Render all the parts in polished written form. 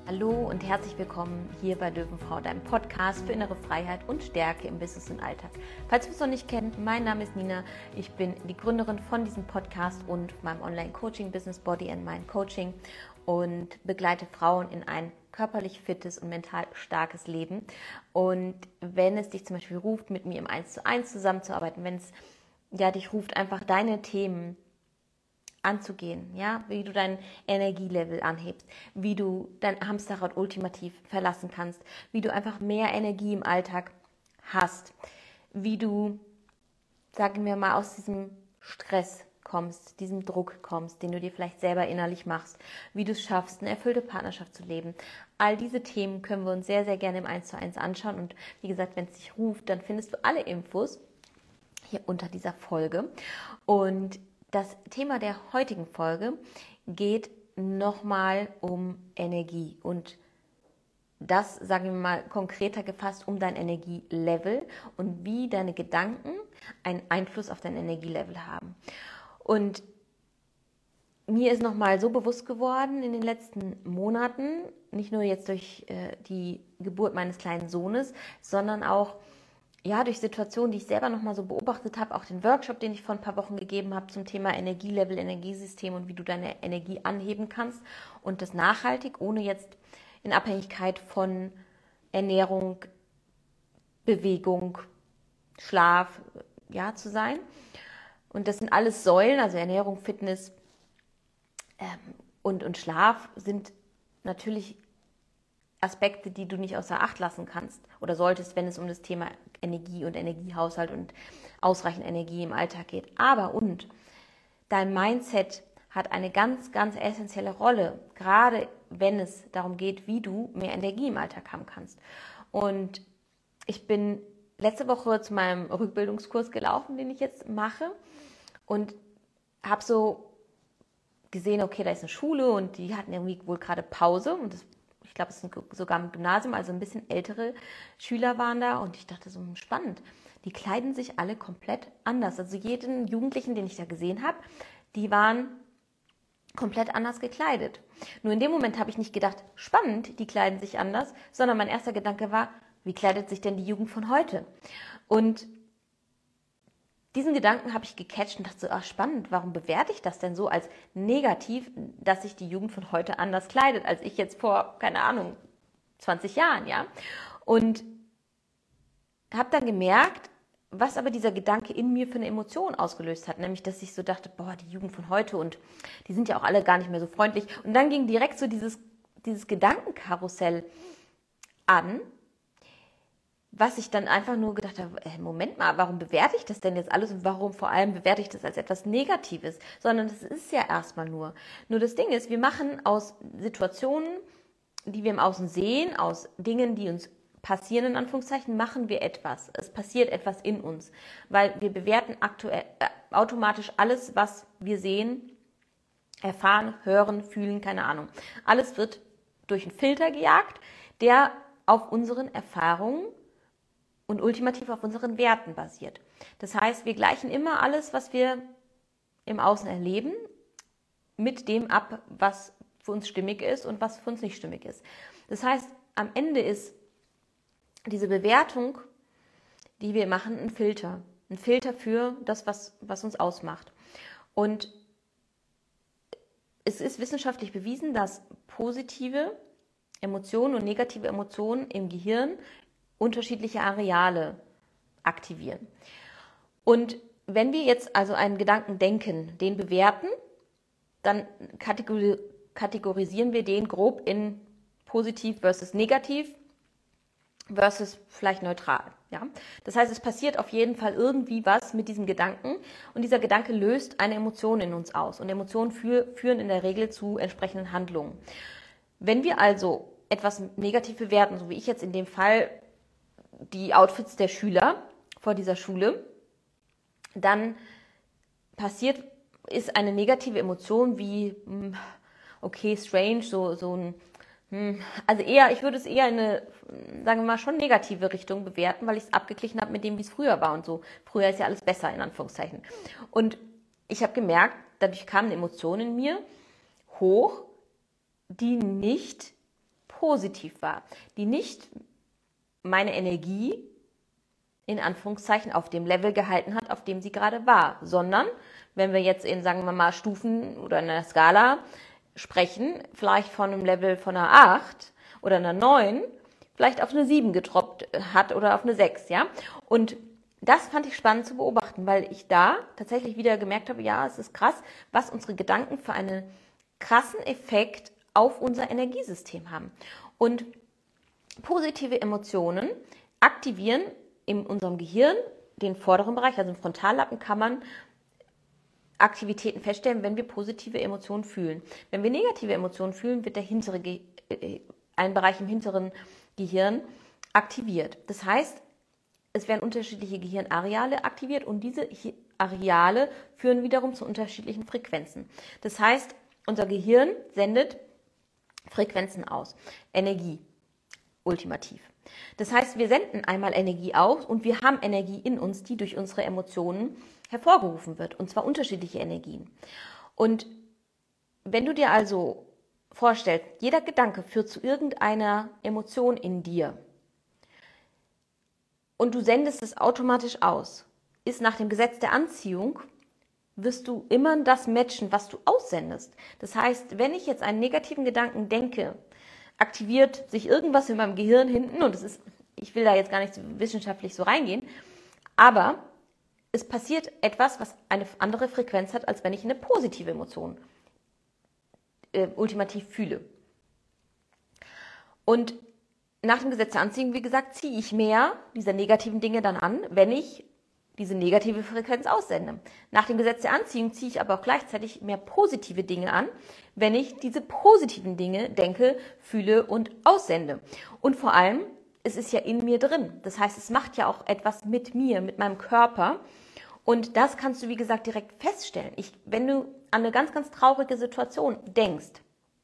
Hallo und herzlich willkommen hier bei Löwenfrau, deinem Podcast für innere Freiheit und Stärke im Business und Alltag. Falls ihr es noch nicht kennt, mein Name ist Nina, ich bin die Gründerin von diesem Podcast und meinem Online-Coaching-Business Body and Mind Coaching und begleite Frauen in ein körperlich fittes und mental starkes Leben. Und wenn es dich zum Beispiel ruft, mit mir im 1:1 zusammenzuarbeiten, wenn es dich ruft, einfach deine Themen anzugehen, ja, wie du dein Energielevel anhebst, wie du dein Hamsterrad ultimativ verlassen kannst, wie du einfach mehr Energie im Alltag hast, wie du, sagen wir mal, aus diesem Stress kommst, diesem Druck kommst, den du dir vielleicht selber innerlich machst, wie du es schaffst, eine erfüllte Partnerschaft zu leben. All diese Themen können wir uns sehr, sehr gerne im 1:1 anschauen und wie gesagt, wenn es dich ruft, dann findest du alle Infos hier unter dieser Folge. Und das Thema der heutigen Folge geht nochmal um Energie und das, sagen wir mal, konkreter gefasst um dein Energielevel und wie deine Gedanken einen Einfluss auf dein Energielevel haben. Und mir ist nochmal so bewusst geworden in den letzten Monaten, nicht nur jetzt durch die Geburt meines kleinen Sohnes, sondern auch durch Situationen, die ich selber nochmal so beobachtet habe, auch den Workshop, den ich vor ein paar Wochen gegeben habe zum Thema Energielevel, Energiesystem und wie du deine Energie anheben kannst und das nachhaltig, ohne jetzt in Abhängigkeit von Ernährung, Bewegung, Schlaf, zu sein. Und das sind alles Säulen, also Ernährung, Fitness und Schlaf sind natürlich Aspekte, die du nicht außer Acht lassen kannst oder solltest, wenn es um das Thema Energie und Energiehaushalt und ausreichend Energie im Alltag geht. Aber dein Mindset hat eine ganz, ganz essentielle Rolle, gerade wenn es darum geht, wie du mehr Energie im Alltag haben kannst. Und ich bin letzte Woche zu meinem Rückbildungskurs gelaufen, den ich jetzt mache und habe so gesehen, okay, da ist eine Schule und die hatten irgendwie wohl gerade Pause und ich glaube, es ist sogar im Gymnasium, also ein bisschen ältere Schüler waren da und ich dachte so, spannend, die kleiden sich alle komplett anders. Also jeden Jugendlichen, den ich da gesehen habe, die waren komplett anders gekleidet. Nur in dem Moment habe ich nicht gedacht, spannend, die kleiden sich anders, sondern mein erster Gedanke war, wie kleidet sich denn die Jugend von heute? Und diesen Gedanken habe ich gecatcht und dachte so, spannend, warum bewerte ich das denn so als negativ, dass sich die Jugend von heute anders kleidet, als ich jetzt vor, 20 Jahren, ja? Und habe dann gemerkt, was aber dieser Gedanke in mir für eine Emotion ausgelöst hat, nämlich, dass ich so dachte, die Jugend von heute und die sind ja auch alle gar nicht mehr so freundlich. Und dann ging direkt so dieses Gedankenkarussell an, was ich dann einfach nur gedacht habe, Moment mal, warum bewerte ich das denn jetzt alles und warum vor allem bewerte ich das als etwas Negatives? Sondern das ist ja erstmal nur. Nur das Ding ist, wir machen aus Situationen, die wir im Außen sehen, aus Dingen, die uns passieren, in Anführungszeichen, machen wir etwas. Es passiert etwas in uns, weil wir bewerten automatisch alles, was wir sehen, erfahren, hören, fühlen, keine Ahnung. Alles wird durch einen Filter gejagt, der auf unseren Erfahrungen und ultimativ auf unseren Werten basiert. Das heißt, wir gleichen immer alles, was wir im Außen erleben, mit dem ab, was für uns stimmig ist und was für uns nicht stimmig ist. Das heißt, am Ende ist diese Bewertung, die wir machen, ein Filter. Ein Filter für das, was uns ausmacht. Und es ist wissenschaftlich bewiesen, dass positive Emotionen und negative Emotionen im Gehirn unterschiedliche Areale aktivieren. Und wenn wir jetzt also einen Gedanken denken, den bewerten, dann kategorisieren wir den grob in positiv versus negativ versus vielleicht neutral. Ja? Das heißt, es passiert auf jeden Fall irgendwie was mit diesem Gedanken und dieser Gedanke löst eine Emotion in uns aus und Emotionen führen in der Regel zu entsprechenden Handlungen. Wenn wir also etwas negativ bewerten, so wie ich jetzt in dem Fall die Outfits der Schüler vor dieser Schule, dann ist eine negative Emotion wie, okay, strange, so ein, also ich würde es eher in eine, sagen wir mal, schon negative Richtung bewerten, weil ich es abgeglichen habe mit dem, wie es früher war und so. Früher ist ja alles besser, in Anführungszeichen. Und ich habe gemerkt, dadurch kamen Emotionen in mir hoch, die nicht positiv war, die nicht meine Energie in Anführungszeichen auf dem Level gehalten hat, auf dem sie gerade war, sondern wenn wir jetzt in, sagen wir mal, Stufen oder in einer Skala sprechen, vielleicht von einem Level von einer 8 oder einer 9, vielleicht auf eine 7 getroppt hat oder auf eine 6, ja. Und das fand ich spannend zu beobachten, weil ich da tatsächlich wieder gemerkt habe, ja, es ist krass, was unsere Gedanken für einen krassen Effekt auf unser Energiesystem haben. Und positive Emotionen aktivieren in unserem Gehirn den vorderen Bereich, also im Frontallappen kann man Aktivitäten feststellen, wenn wir positive Emotionen fühlen. Wenn wir negative Emotionen fühlen, wird der ein Bereich im hinteren Gehirn aktiviert. Das heißt, es werden unterschiedliche Gehirnareale aktiviert und diese Areale führen wiederum zu unterschiedlichen Frequenzen. Das heißt, unser Gehirn sendet Frequenzen aus, Energie, ultimativ. Das heißt, wir senden einmal Energie aus und wir haben Energie in uns, die durch unsere Emotionen hervorgerufen wird, und zwar unterschiedliche Energien. Und wenn du dir also vorstellst, jeder Gedanke führt zu irgendeiner Emotion in dir und du sendest es automatisch aus, ist nach dem Gesetz der Anziehung, wirst du immer das matchen, was du aussendest. Das heißt, wenn ich jetzt einen negativen Gedanken denke, aktiviert sich irgendwas in meinem Gehirn hinten und ich will da jetzt gar nicht so wissenschaftlich so reingehen, aber es passiert etwas, was eine andere Frequenz hat, als wenn ich eine positive Emotion ultimativ fühle. Und nach dem Gesetz der Anziehung, wie gesagt, ziehe ich mehr dieser negativen Dinge dann an, wenn ich diese negative Frequenz aussende. Nach dem Gesetz der Anziehung ziehe ich aber auch gleichzeitig mehr positive Dinge an, wenn ich diese positiven Dinge denke, fühle und aussende. Und vor allem, es ist ja in mir drin. Das heißt, es macht ja auch etwas mit mir, mit meinem Körper. Und das kannst du, wie gesagt, direkt feststellen. Wenn du an eine ganz, ganz traurige Situation denkst,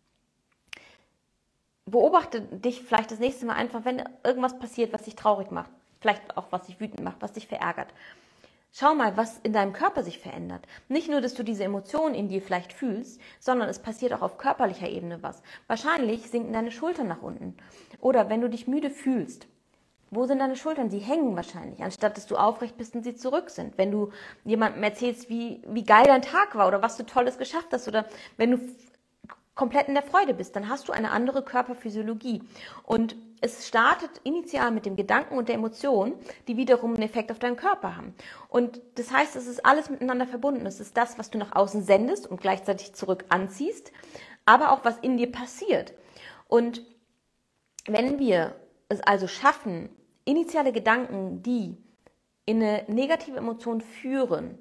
beobachte dich vielleicht das nächste Mal einfach, wenn irgendwas passiert, was dich traurig macht. Vielleicht auch, was dich wütend macht, was dich verärgert. Schau mal, was in deinem Körper sich verändert. Nicht nur, dass du diese Emotionen in dir vielleicht fühlst, sondern es passiert auch auf körperlicher Ebene was. Wahrscheinlich sinken deine Schultern nach unten. Oder wenn du dich müde fühlst, wo sind deine Schultern? Sie hängen wahrscheinlich, anstatt dass du aufrecht bist und sie zurück sind. Wenn du jemandem erzählst, wie geil dein Tag war oder was du Tolles geschafft hast oder wenn du komplett in der Freude bist, dann hast du eine andere Körperphysiologie. Und es startet initial mit dem Gedanken und der Emotion, die wiederum einen Effekt auf deinen Körper haben. Und das heißt, es ist alles miteinander verbunden. Es ist das, was du nach außen sendest und gleichzeitig zurück anziehst, aber auch was in dir passiert. Und wenn wir es also schaffen, initiale Gedanken, die in eine negative Emotion führen,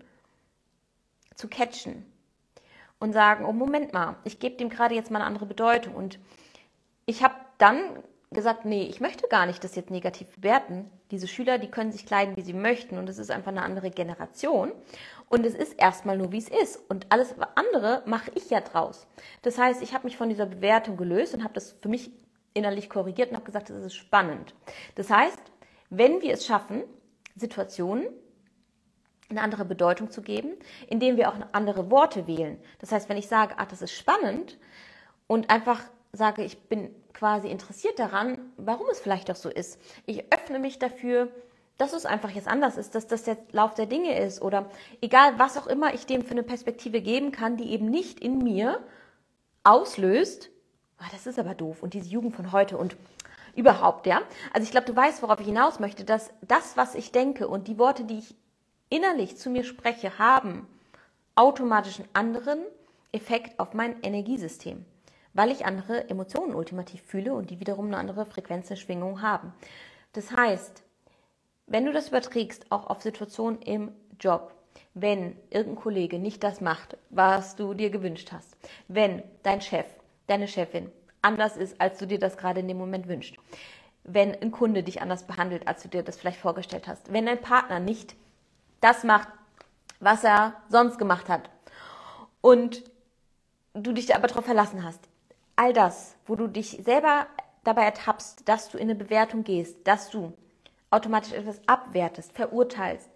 zu catchen, und sagen, oh Moment mal, ich gebe dem gerade jetzt mal eine andere Bedeutung. Und ich habe dann gesagt, nee, ich möchte gar nicht das jetzt negativ bewerten. Diese Schüler, die können sich kleiden, wie sie möchten und es ist einfach eine andere Generation. Und es ist erstmal nur, wie es ist. Und alles andere mache ich ja draus. Das heißt, ich habe mich von dieser Bewertung gelöst und habe das für mich innerlich korrigiert und habe gesagt, das ist spannend. Das heißt, wenn wir es schaffen, Situationen eine andere Bedeutung zu geben, indem wir auch andere Worte wählen. Das heißt, wenn ich sage, das ist spannend und einfach sage, ich bin quasi interessiert daran, warum es vielleicht auch so ist. Ich öffne mich dafür, dass es einfach jetzt anders ist, dass das der Lauf der Dinge ist oder egal, was auch immer ich dem für eine Perspektive geben kann, die eben nicht in mir auslöst, das ist aber doof und diese Jugend von heute und überhaupt, ja. Also ich glaube, du weißt, worauf ich hinaus möchte, dass das, was ich denke und die Worte, die ich innerlich zu mir spreche, haben automatisch einen anderen Effekt auf mein Energiesystem, weil ich andere Emotionen ultimativ fühle und die wiederum eine andere Frequenz der Schwingung haben. Das heißt, wenn du das überträgst, auch auf Situationen im Job, wenn irgendein Kollege nicht das macht, was du dir gewünscht hast, wenn dein Chef, deine Chefin anders ist, als du dir das gerade in dem Moment wünschst, wenn ein Kunde dich anders behandelt, als du dir das vielleicht vorgestellt hast, wenn dein Partner nicht das macht, was er sonst gemacht hat und du dich aber darauf verlassen hast. All das, wo du dich selber dabei ertappst, dass du in eine Bewertung gehst, dass du automatisch etwas abwertest, verurteilst,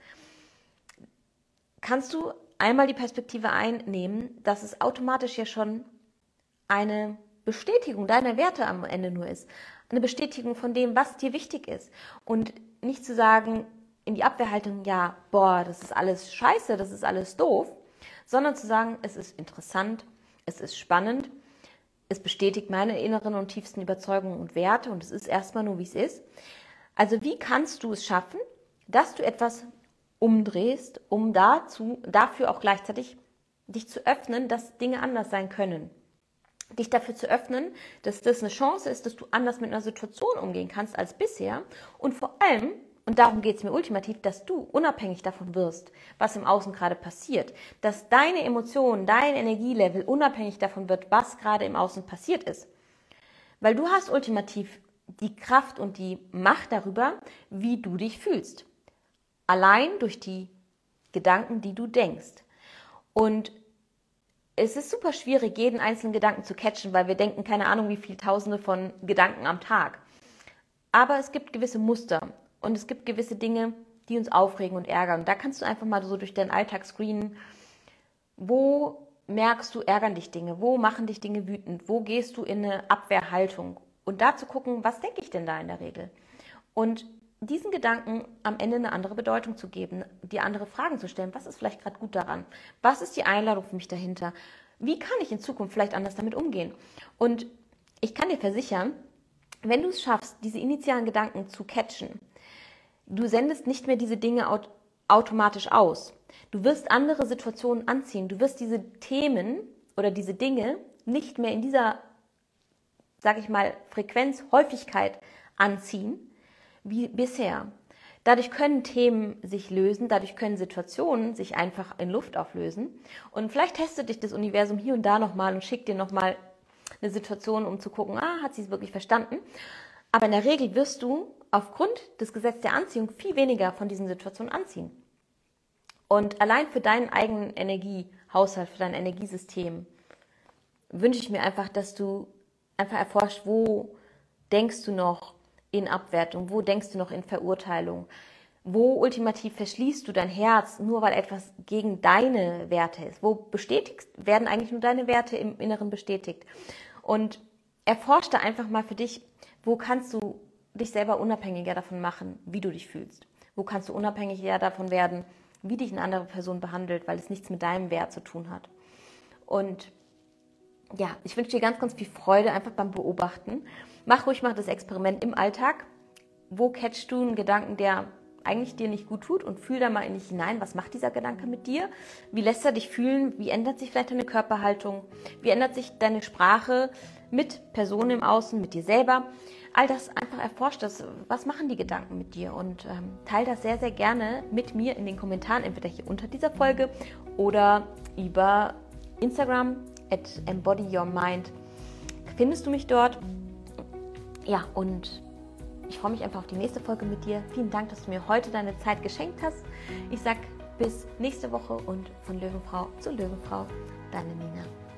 kannst du einmal die Perspektive einnehmen, dass es automatisch ja schon eine Bestätigung deiner Werte am Ende nur ist. Eine Bestätigung von dem, was dir wichtig ist. Und nicht zu sagen in die Abwehrhaltung, ja, boah, das ist alles scheiße, das ist alles doof, sondern zu sagen, es ist interessant, es ist spannend, es bestätigt meine inneren und tiefsten Überzeugungen und Werte und es ist erstmal nur, wie es ist. Also wie kannst du es schaffen, dass du etwas umdrehst, um dafür auch gleichzeitig dich zu öffnen, dass Dinge anders sein können. Dich dafür zu öffnen, dass das eine Chance ist, dass du anders mit einer Situation umgehen kannst als bisher und vor allem, und darum geht es mir ultimativ, dass du unabhängig davon wirst, was im Außen gerade passiert, dass deine Emotionen, dein Energielevel unabhängig davon wird, was gerade im Außen passiert ist. Weil du hast ultimativ die Kraft und die Macht darüber, wie du dich fühlst. Allein durch die Gedanken, die du denkst. Und es ist super schwierig, jeden einzelnen Gedanken zu catchen, weil wir denken keine Ahnung wie viele Tausende von Gedanken am Tag. Aber es gibt gewisse Muster und es gibt gewisse Dinge, die uns aufregen und ärgern. Und da kannst du einfach mal so durch deinen Alltag screenen, wo merkst du, ärgern dich Dinge, wo machen dich Dinge wütend, wo gehst du in eine Abwehrhaltung. Und da zu gucken, was denke ich denn da in der Regel? Und diesen Gedanken am Ende eine andere Bedeutung zu geben, dir andere Fragen zu stellen. Was ist vielleicht gerade gut daran? Was ist die Einladung für mich dahinter? Wie kann ich in Zukunft vielleicht anders damit umgehen? Und ich kann dir versichern, wenn du es schaffst, diese initialen Gedanken zu catchen, du sendest nicht mehr diese Dinge automatisch aus. Du wirst andere Situationen anziehen. Du wirst diese Themen oder diese Dinge nicht mehr in dieser, sag ich mal, Frequenz, Häufigkeit anziehen, wie bisher. Dadurch können Themen sich lösen, dadurch können Situationen sich einfach in Luft auflösen. Und vielleicht testet dich das Universum hier und da nochmal und schickt dir nochmal eine Situation, um zu gucken, hat sie es wirklich verstanden. Aber in der Regel wirst du aufgrund des Gesetzes der Anziehung viel weniger von diesen Situationen anziehen. Und allein für deinen eigenen Energiehaushalt, für dein Energiesystem wünsche ich mir einfach, dass du einfach erforscht, wo denkst du noch in Abwertung, wo denkst du noch in Verurteilung, wo ultimativ verschließt du dein Herz, nur weil etwas gegen deine Werte ist, wo werden eigentlich nur deine Werte im Inneren bestätigt. Und erforsch da einfach mal für dich, wo kannst du dich selber unabhängiger davon machen, wie du dich fühlst. Wo kannst du unabhängiger davon werden, wie dich eine andere Person behandelt, weil es nichts mit deinem Wert zu tun hat. Und ja, ich wünsche dir ganz, ganz viel Freude einfach beim Beobachten. Mach ruhig mal das Experiment im Alltag. Wo catchst du einen Gedanken, der eigentlich dir nicht gut tut und fühl da mal in dich hinein, was macht dieser Gedanke mit dir? Wie lässt er dich fühlen? Wie ändert sich vielleicht deine Körperhaltung? Wie ändert sich deine Sprache mit Personen im Außen, mit dir selber? All das einfach erforscht, was machen die Gedanken mit dir? Und teile das sehr, sehr gerne mit mir in den Kommentaren, entweder hier unter dieser Folge oder über Instagram @embodyyourmind. Findest du mich dort? Ja, und ich freue mich einfach auf die nächste Folge mit dir. Vielen Dank, dass du mir heute deine Zeit geschenkt hast. Ich sag bis nächste Woche und von Löwenfrau zu Löwenfrau, deine Nina.